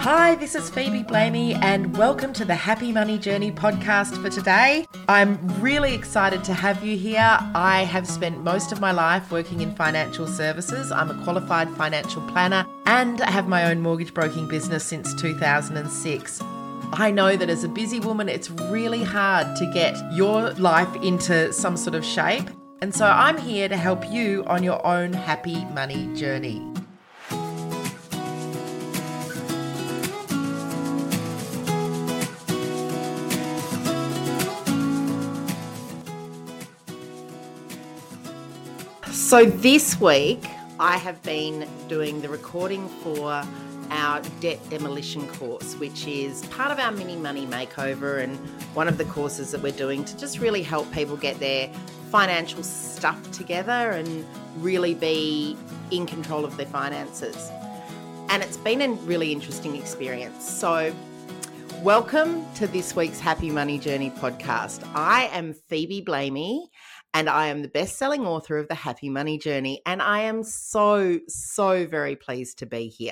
Hi, this is Phoebe Blamey and welcome to the Happy Money Journey podcast for today. I'm really excited to have you here. I have spent most of my life working in financial services. I'm a qualified financial planner and I have my own mortgage broking business since 2006. I know that as a busy woman, it's really hard to get your life into some sort of shape. And so I'm here to help you on your own happy money journey. So this week, I have been doing the recording for our debt demolition course, which is part of our mini money makeover and one of the courses that we're doing to just really help people get their financial stuff together and really be in control of their finances. And it's been a really interesting experience. So welcome to this week's Happy Money Journey podcast. I am Phoebe Blamey and I am the best-selling author of The Happy Money Journey, and I am so very pleased to be here.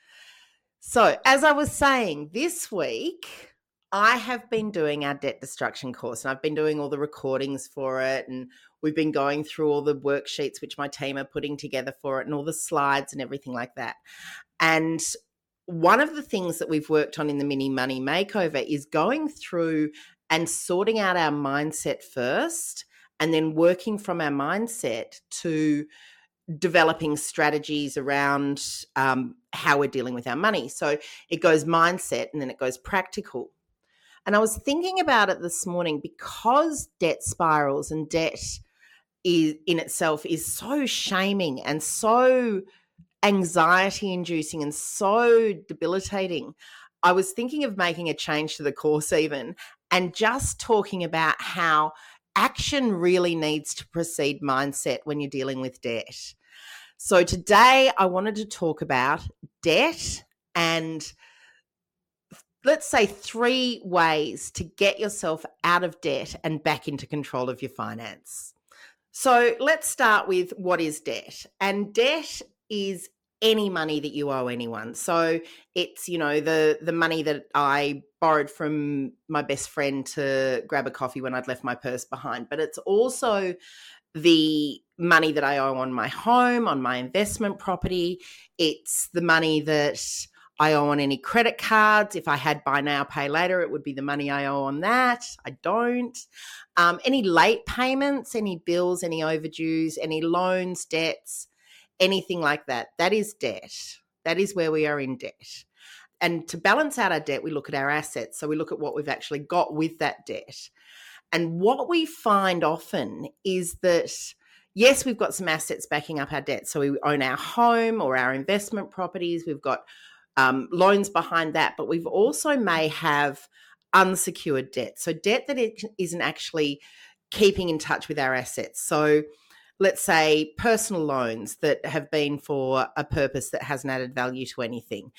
So as I was saying, this week I have been doing our debt destruction course, and I've been doing all the recordings for it, and we've been going through all the worksheets which my team are putting together for it and all the slides and everything like that. And one of the things that we've worked on in the mini money makeover is going through and sorting out our mindset first, and then working from our mindset to developing strategies around how we're dealing with our money. So it goes mindset and then it goes practical. And I was thinking about it this morning because debt spirals and debt in itself is so shaming and so anxiety inducing and so debilitating. I was thinking of making a change to the course even and just talking about how action really needs to precede mindset when you're dealing with debt. So today I wanted to talk about debt and let's say 3 ways to get yourself out of debt and back into control of your finance. So let's start with what is debt. And debt is any money that you owe anyone. So it's, the money that I borrowed from my best friend to grab a coffee when I'd left my purse behind. But it's also the money that I owe on my home, on my investment property. It's the money that I owe on any credit cards. If I had buy now, pay later, it would be the money I owe on that. I don't. Any late payments, any bills, any overdues, any loans, debts, anything like that. That is debt. That is where we are in debt. And to balance out our debt, we look at our assets. So we look at what we've actually got with that debt. And what we find often is that, yes, we've got some assets backing up our debt. So we own our home or our investment properties. We've got loans behind that, but we've also may have unsecured debt. So debt that it isn't actually keeping in touch with our assets. So let's say personal loans that have been for a purpose that hasn't added value to anything.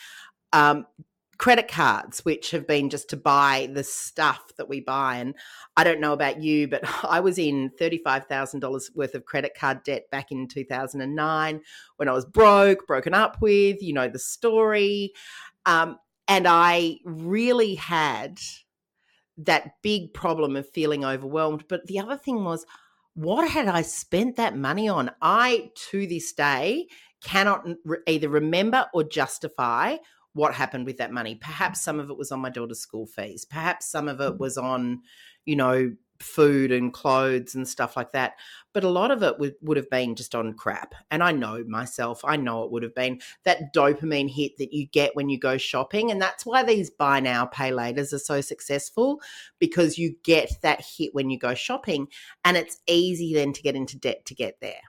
Credit cards, which have been just to buy the stuff that we buy. And I don't know about you, but I was in $35,000 worth of credit card debt back in 2009 when I was broken up with, the story. And I really had that big problem of feeling overwhelmed. But the other thing was, what had I spent that money on? I, to this day, cannot either remember or justify what happened with that money. Perhaps some of it was on my daughter's school fees. Perhaps some of it was on, food and clothes and stuff like that. But a lot of it would have been just on crap. And I know myself, I know it would have been that dopamine hit that you get when you go shopping. And that's why these buy now, pay laters are so successful, because you get that hit when you go shopping. And it's easy then to get into debt to get there.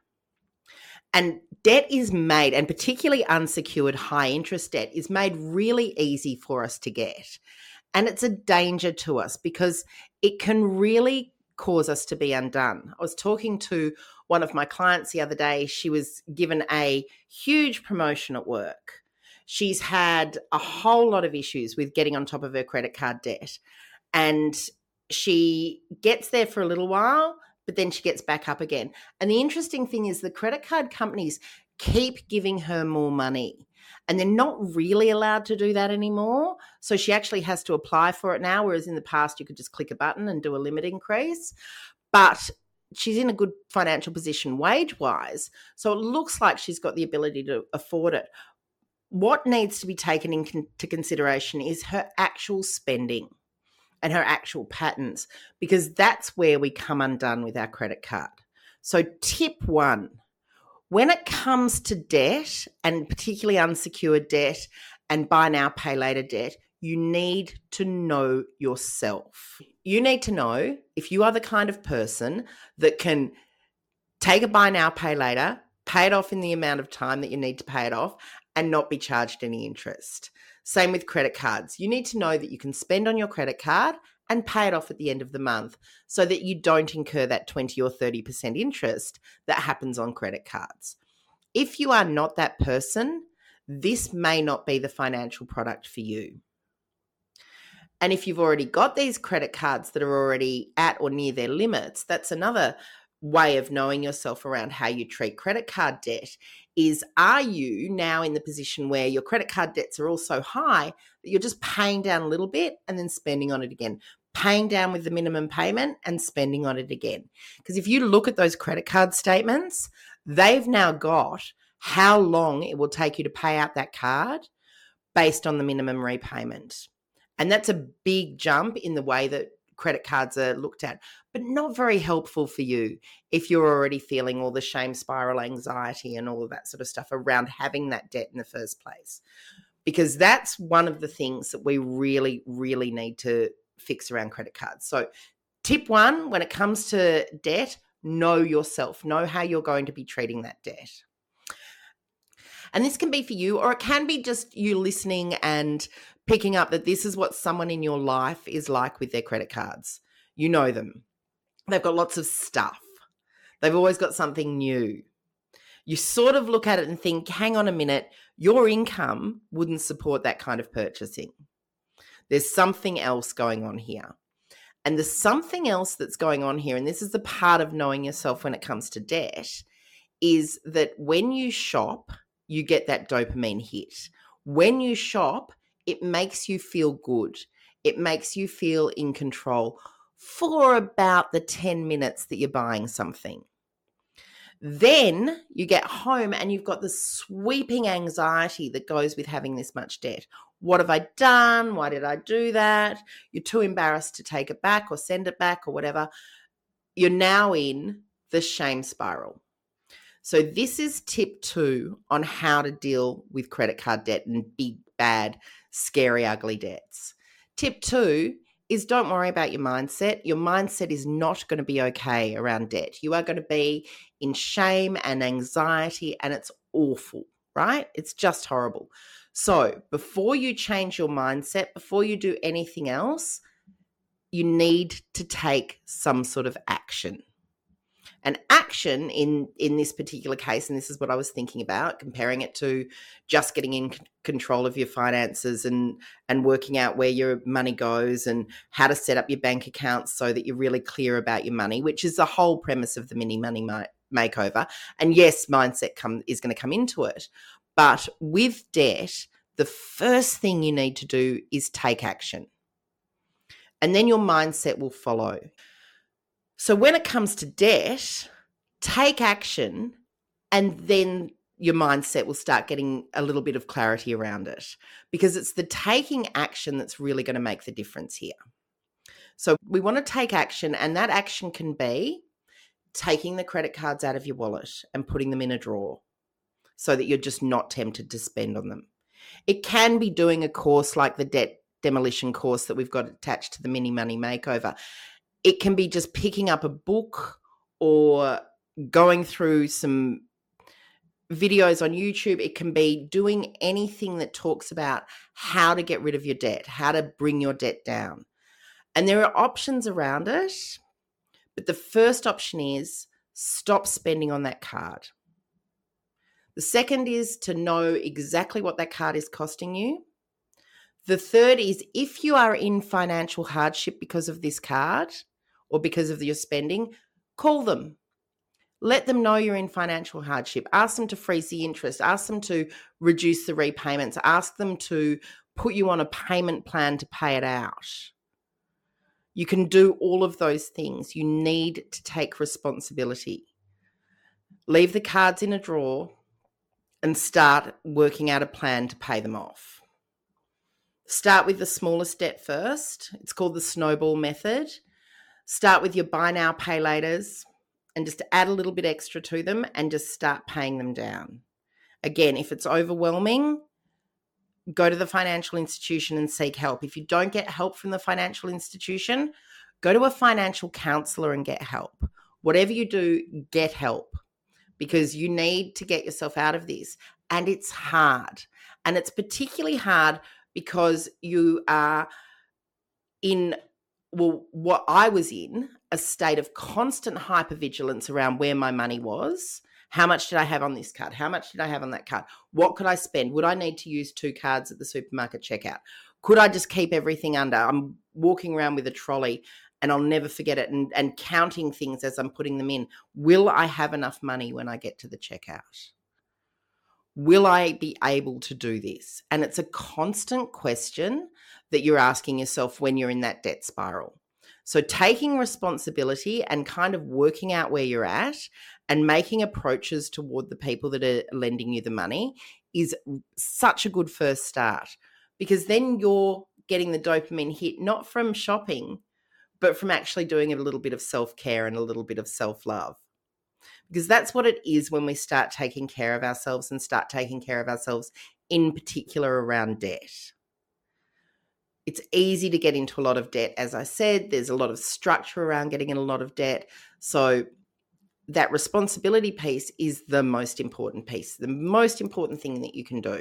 And debt is made, and particularly unsecured high interest debt is made really easy for us to get. And it's a danger to us because it can really cause us to be undone. I was talking to one of my clients the other day. She was given a huge promotion at work. She's had a whole lot of issues with getting on top of her credit card debt. And she gets there for a little while, but then she gets back up again. And the interesting thing is the credit card companies keep giving her more money. And they're not really allowed to do that anymore. So she actually has to apply for it now, whereas in the past you could just click a button and do a limit increase. But she's in a good financial position wage-wise, so it looks like she's got the ability to afford it. What needs to be taken into consideration is her actual spending and her actual patterns, because that's where we come undone with our credit card. So tip 1, when it comes to debt, and particularly unsecured debt and buy now, pay later debt, you need to know yourself. You need to know if you are the kind of person that can take a buy now, pay later, pay it off in the amount of time that you need to pay it off, and not be charged any interest. Same with credit cards. You need to know that you can spend on your credit card and pay it off at the end of the month so that you don't incur that 20 or 30% interest that happens on credit cards. If you are not that person, this may not be the financial product for you. And if you've already got these credit cards that are already at or near their limits, that's another way of knowing yourself around how you treat credit card debt. Is, are you now in the position where your credit card debts are all so high that you're just paying down a little bit and then spending on it again, paying down with the minimum payment and spending on it again? Because if you look at those credit card statements, they've now got how long it will take you to pay out that card based on the minimum repayment. And that's a big jump in the way that credit cards are looked at, but not very helpful for you if you're already feeling all the shame spiral, anxiety, and all of that sort of stuff around having that debt in the first place. Because that's one of the things that we really, really need to fix around credit cards. So tip 1, when it comes to debt, know yourself, know how you're going to be treating that debt. And this can be for you, or it can be just you listening and picking up that this is what someone in your life is like with their credit cards. You know them. They've got lots of stuff. They've always got something new. You sort of look at it and think, hang on a minute, your income wouldn't support that kind of purchasing. There's something else going on here. And the something else that's going on here, and this is the part of knowing yourself when it comes to debt, is that when you shop, you get that dopamine hit. When you shop, it makes you feel good. It makes you feel in control for about the 10 minutes that you're buying something. Then you get home and you've got the sweeping anxiety that goes with having this much debt. What have I done? Why did I do that? You're too embarrassed to take it back or send it back or whatever. You're now in the shame spiral. So this is tip 2 on how to deal with credit card debt and big, bad, scary, ugly debts. Tip 2 is don't worry about your mindset. Your mindset is not going to be okay around debt. You are going to be in shame and anxiety, and it's awful, right? It's just horrible. So before you change your mindset, before you do anything else, you need to take some sort of action. And action in this particular case, and this is what I was thinking about, comparing it to just getting in control of your finances and working out where your money goes and how to set up your bank accounts so that you're really clear about your money, which is the whole premise of the mini money makeover. And yes, mindset is going to come into it. But with debt, the first thing you need to do is take action. And then your mindset will follow. So when it comes to debt, take action, and then your mindset will start getting a little bit of clarity around it, because it's the taking action that's really going to make the difference here. So we want to take action, and that action can be taking the credit cards out of your wallet and putting them in a drawer so that you're just not tempted to spend on them. It can be doing a course like the debt demolition course that we've got attached to the Mini Money Makeover. It can be just picking up a book or going through some videos on YouTube. It can be doing anything that talks about how to get rid of your debt, how to bring your debt down. And there are options around it, but the first option is stop spending on that card. The second is to know exactly what that card is costing you. The third is, if you are in financial hardship because of this card or because of your spending, call them. Let them know you're in financial hardship. Ask them to freeze the interest. Ask them to reduce the repayments. Ask them to put you on a payment plan to pay it out. You can do all of those things. You need to take responsibility. Leave the cards in a drawer and start working out a plan to pay them off. Start with the smallest debt first. It's called the snowball method. Start with your buy now, pay laters and just add a little bit extra to them and just start paying them down. Again, if it's overwhelming, go to the financial institution and seek help. If you don't get help from the financial institution, go to a financial counselor and get help. Whatever you do, get help, because you need to get yourself out of this. And it's hard. And it's particularly hard because you are in, well, what I was in, a state of constant hypervigilance around where my money was. How much did I have on this card? How much did I have on that card? What could I spend? Would I need to use 2 cards at the supermarket checkout? Could I just keep everything under? I'm walking around with a trolley and I'll never forget it, and counting things as I'm putting them in. Will I have enough money when I get to the checkout? Will I be able to do this? And it's a constant question that you're asking yourself when you're in that debt spiral. So taking responsibility and kind of working out where you're at and making approaches toward the people that are lending you the money is such a good first start, because then you're getting the dopamine hit, not from shopping, but from actually doing a little bit of self-care and a little bit of self-love. Because that's what it is when we start taking care of ourselves and start taking care of ourselves in particular around debt. It's easy to get into a lot of debt. As I said, there's a lot of structure around getting in a lot of debt. So that responsibility piece is the most important piece, the most important thing that you can do.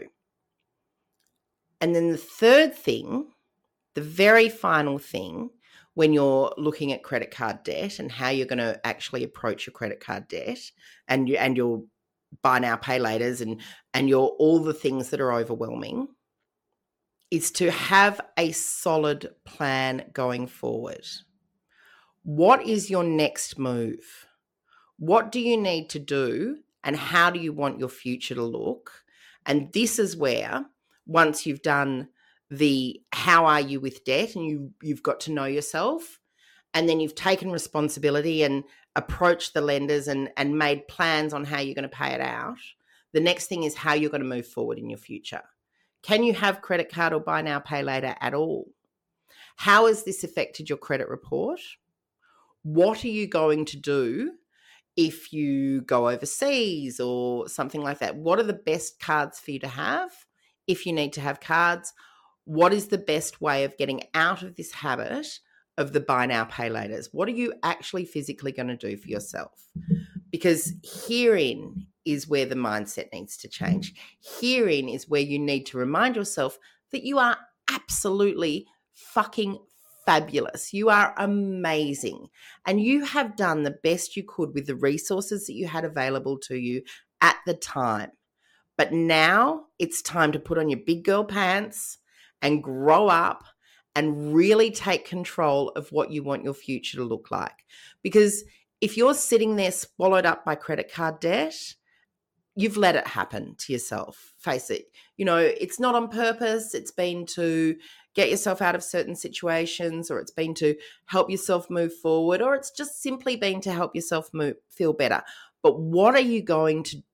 And then the third thing, the very final thing, when you're looking at credit card debt and how you're going to actually approach your credit card debt and your buy now, pay laters and your all the things that are overwhelming, is to have a solid plan going forward. What is your next move? What do you need to do and how do you want your future to look? And this is where, once you've done the how are you with debt and you've got to know yourself, and then you've taken responsibility and approached the lenders and made plans on how you're going to pay it out, the next thing is how you're going to move forward in your future. Can you have credit card or buy now, pay later at all? How has this affected your credit report? What are you going to do if you go overseas or something like that? What are the best cards for you to have if you need to have cards? What is the best way of getting out of this habit of the buy now, pay laters? What are you actually physically going to do for yourself? Because herein is where the mindset needs to change. Herein is where you need to remind yourself that you are absolutely fucking fabulous. You are amazing. And you have done the best you could with the resources that you had available to you at the time. But now it's time to put on your big girl pants and grow up and really take control of what you want your future to look like. Because if you're sitting there swallowed up by credit card debt, you've let it happen to yourself. Face it. You know, it's not on purpose. It's been to get yourself out of certain situations, or it's been to help yourself move forward, or it's just simply been to help yourself feel better. But what are you going to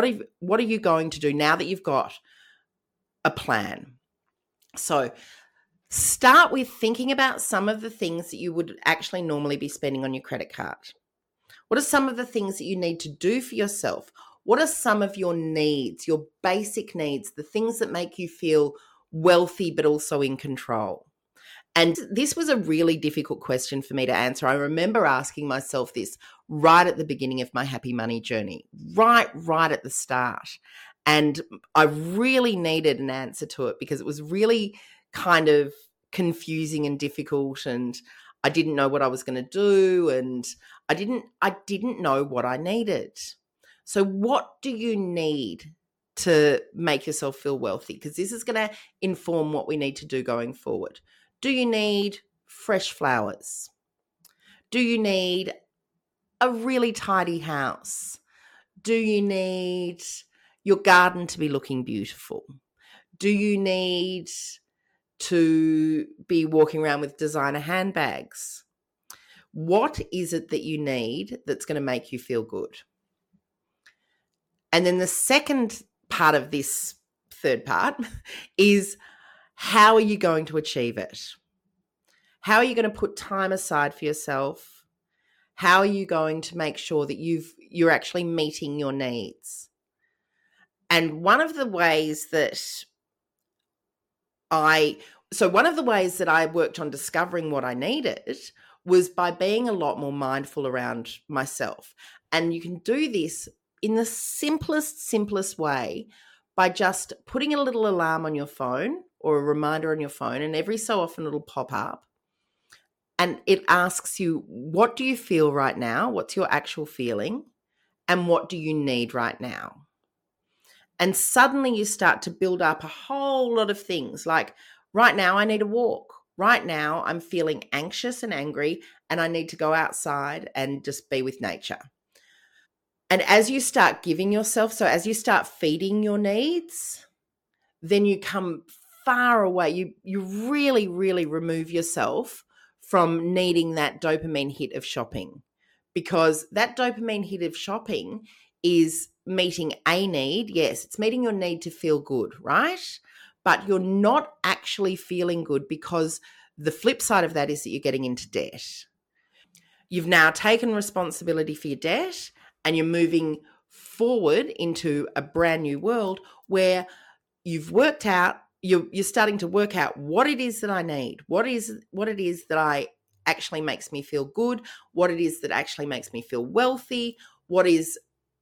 do now that you've got a plan? So start with thinking about some of the things that you would actually normally be spending on your credit card. What are some of the things that you need to do for yourself? What are some of your needs, your basic needs, the things that make you feel wealthy but also in control? And this was a really difficult question for me to answer. I remember asking myself this right at the beginning of my happy money journey, right at the start. And I really needed an answer to it because it was really kind of confusing and difficult, and I didn't know what I was going to do, and I didn't know what I needed. So what do you need to make yourself feel wealthy? Because this is going to inform what we need to do going forward. Do you need fresh flowers? Do you need a really tidy house? Do you need your garden to be looking beautiful? Do you need to be walking around with designer handbags? What is it that you need that's going to make you feel good? And then the second part of this third part is, how are you going to achieve it? How are you going to put time aside for yourself? How are you going to make sure that you're actually meeting your needs? And one of the ways that I worked on discovering what I needed was by being a lot more mindful around myself. And you can do this in the simplest way by just putting a little alarm on your phone or a reminder on your phone, and every so often it'll pop up. And it asks you, what do you feel right now? What's your actual feeling? And what do you need right now? And suddenly you start to build up a whole lot of things like, right now I need a walk. Right now I'm feeling anxious and angry and I need to go outside and just be with nature. And as you start as you start feeding your needs, then you come far away. You really, really remove yourself from needing that dopamine hit of shopping, because that dopamine hit of shopping is meeting a need. Yes, it's meeting your need to feel good, right? But you're not actually feeling good, because the flip side of that is that you're getting into debt. You've now taken responsibility for your debt and you're moving forward into a brand new world where you're starting to work out what it is that I need, what it is that I actually makes me feel good, what it is that actually makes me feel wealthy, what is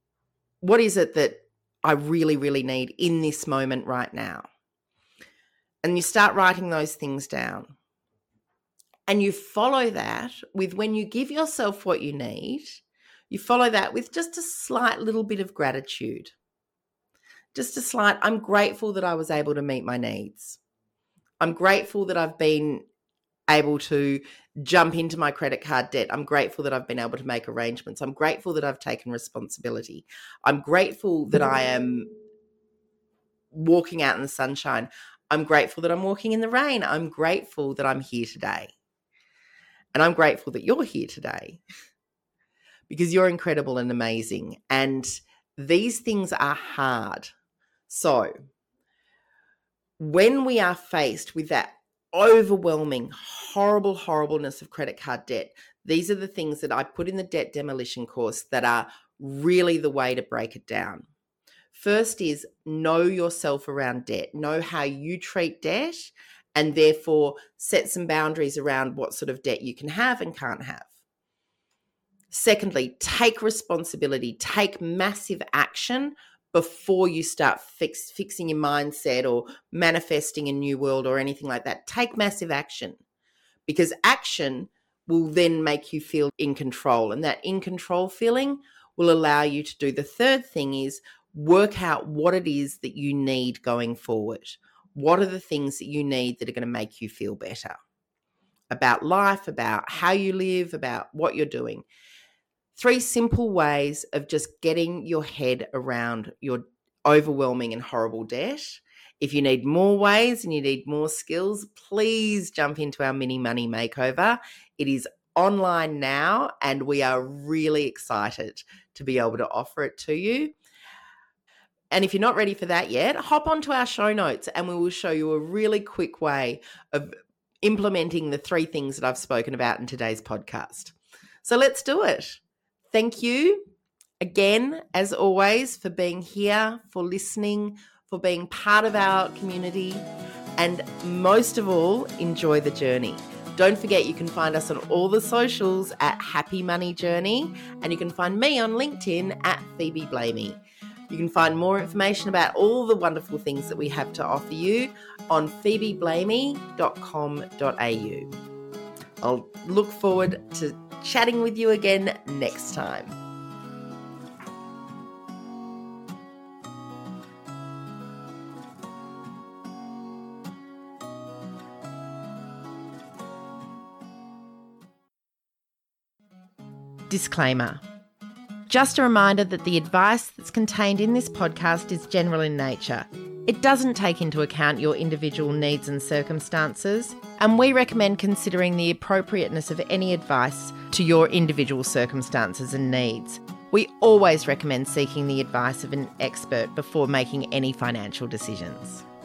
it that I really, really need in this moment right now. And you start writing those things down. And you follow that with, when you give yourself what you need, you follow that with just a slight little bit of gratitude. Just a slight, I'm grateful that I was able to meet my needs. I'm grateful that I've been able to jump into my credit card debt. I'm grateful that I've been able to make arrangements. I'm grateful that I've taken responsibility. I'm grateful that I am walking out in the sunshine. I'm grateful that I'm walking in the rain. I'm grateful that I'm here today. And I'm grateful that you're here today, because you're incredible and amazing. And these things are hard. So when we are faced with that overwhelming, horribleness of credit card debt, these are the things that I put in the debt demolition course that are really the way to break it down. First is, know yourself around debt. Know how you treat debt, and therefore set some boundaries around what sort of debt you can have and can't have. Secondly, take responsibility. Take massive action before you start fixing your mindset or manifesting a new world or anything like that. Take massive action, because action will then make you feel in control. And that in control feeling will allow you to do the third thing, is work out what it is that you need going forward. What are the things that you need that are going to make you feel better about life, about how you live, about what you're doing? 3 simple ways of just getting your head around your overwhelming and horrible debt. If you need more ways and you need more skills, please jump into our mini money makeover. It is online now, and we are really excited to be able to offer it to you. And if you're not ready for that yet, hop onto our show notes and we will show you a really quick way of implementing the 3 things that I've spoken about in today's podcast. So let's do it. Thank you again, as always, for being here, for listening, for being part of our community, and most of all, enjoy the journey. Don't forget, you can find us on all the socials at Happy Money Journey, and you can find me on LinkedIn at Phoebe Blamey. You can find more information about all the wonderful things that we have to offer you on phoebeblamey.com.au. I'll look forward to chatting with you again next time. Disclaimer: Just a reminder that the advice that's contained in this podcast is general in nature. It doesn't take into account your individual needs and circumstances, and we recommend considering the appropriateness of any advice to your individual circumstances and needs. We always recommend seeking the advice of an expert before making any financial decisions.